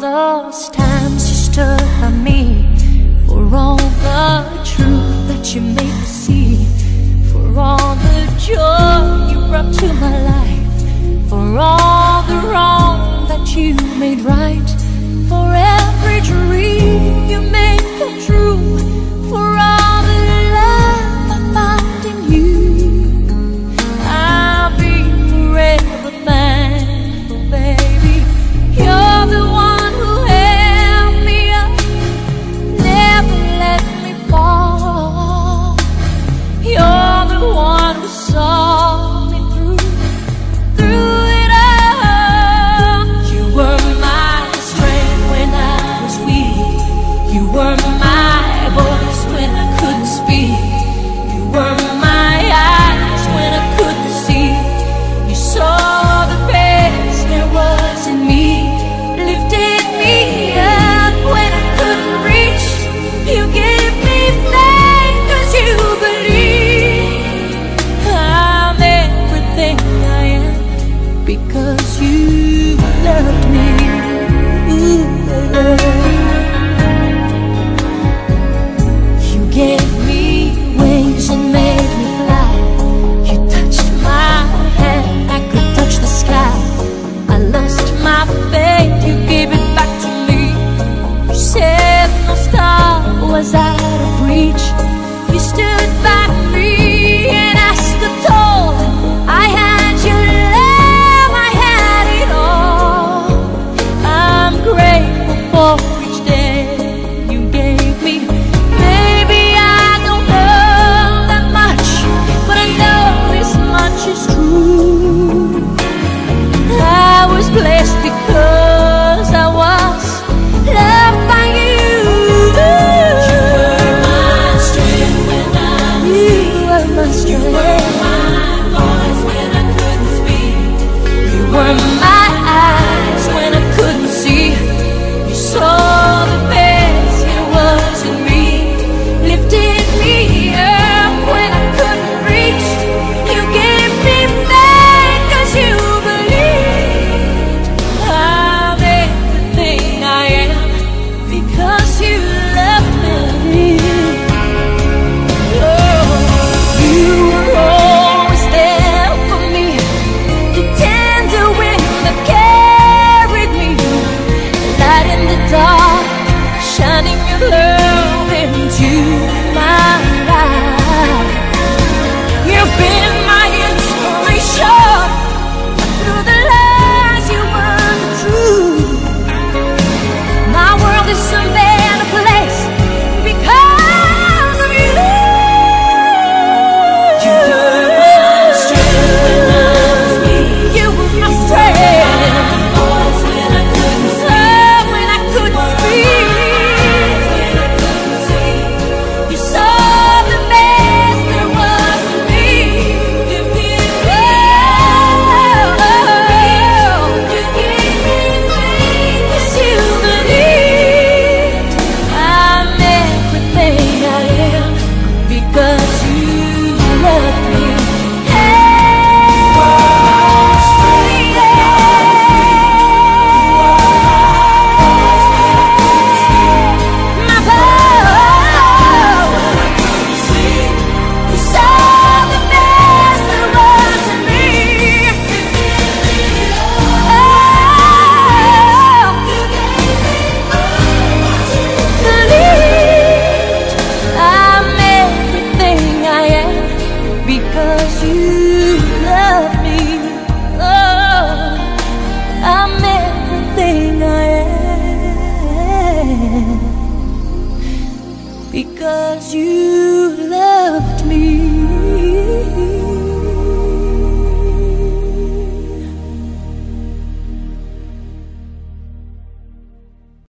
those times you stood by me, for all the truth that you made me see, for all the joy you brought to my life, for all the wrong that you made right, for every dream you made come true, for all the love I found in you. I'll be forever thankful, baby. You're the one who held me up, never let me fall. You're the one who saw me through it all. You were my strength when I was weak. You were my voice when I couldn't speak. You were my eyes when I couldn't see. You saw the best there was in me, lifted me up when I couldn't reach. You gave me faith 'cause you believe I'm everything I am because you love me. Ooh, you gave me wings and made me fly. You touched my hand, I could touch the sky. I lost my faith, you gave it back to me. You said no star was out of reach. You stood by me and I stood tall. I had your love, I had it all. I'm grateful for each day you gave me. Maybe I don't know that much, but I know this much is true. I was blessed because I was loved by you. You were my strength. You were my voice when I couldn't speak. You were my eyes when I couldn't see. You saw the best there was in me, lifted me up when I couldn't reach. You gave me faith 'cause you believed I'm everything I am because you loved me. You were always there for me, the tender wind that carried me, light in the dark, shining your love into my life. You've been my inspiration through the lies you weren't true. My world is a better place because of you. You were my strength when I was weak. You were my strength. Voice when I couldn't speak. When I couldn't speak. You saw the best there was in me. You gave me faith 'cause you believed I'm everything I am because you love me. My voice. You saw the best there was in me. Believed I'm everything I am because you love me. Oh, I'm everything I am because you